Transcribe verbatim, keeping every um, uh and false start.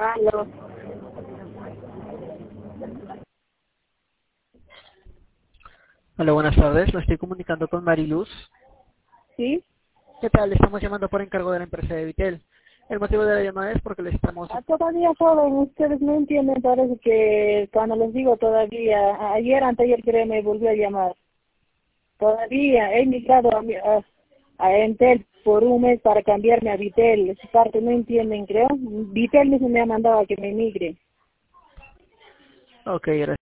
Aló. Hola, buenas tardes. Me estoy comunicando con Mariluz. ¿Sí? ¿Qué tal? Le estamos llamando por encargo de la empresa de Vitel. El motivo de la llamada es porque le estamos... Ah, todavía joven, ustedes no entienden, parece que cuando les digo todavía, ayer, anteayer creo me volvió a llamar. Todavía he migrado a, mi- a, a Entel por un mes para cambiarme a Vitel. Esa parte no entienden, creo. Vitel mismo me ha mandado a que me migre. Ok, gracias.